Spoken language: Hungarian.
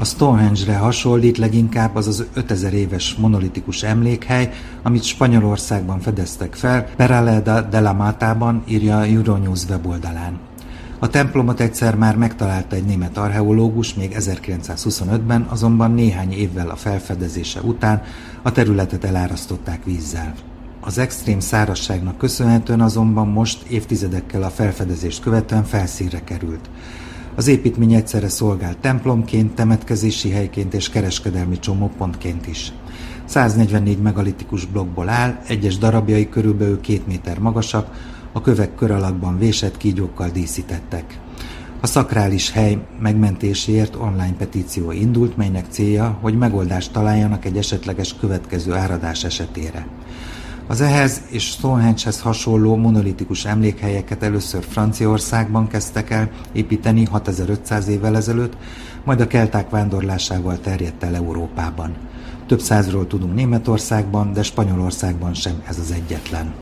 A Stonehenge-re hasonlít leginkább az 5000 éves monolitikus emlékhely, amit Spanyolországban fedeztek fel, Peraleda de la Matában, írja a Euronews weboldalán. A templomot egyszer már megtalálta egy német archeológus még 1925-ben, azonban néhány évvel a felfedezése után a területet elárasztották vízzel. Az extrém szárazságnak köszönhetően azonban most évtizedekkel a felfedezést követően felszínre került. Az építmény egyszerre szolgál templomként, temetkezési helyként és kereskedelmi csomópontként is. 144 megalitikus blokkból áll, egyes darabjai körülbelül 2 méter magasak, a kövek kör alakban vésett kígyókkal díszítettek. A szakrális hely megmentéséért online petíció indult, melynek célja, hogy megoldást találjanak egy esetleges következő áradás esetére. Az ehhez és Stonehenge-hez hasonló monolitikus emlékhelyeket először Franciaországban kezdtek el építeni 6500 évvel ezelőtt, majd a kelták vándorlásával terjedt el Európában. Több százról tudunk Németországban, de Spanyolországban sem ez az egyetlen.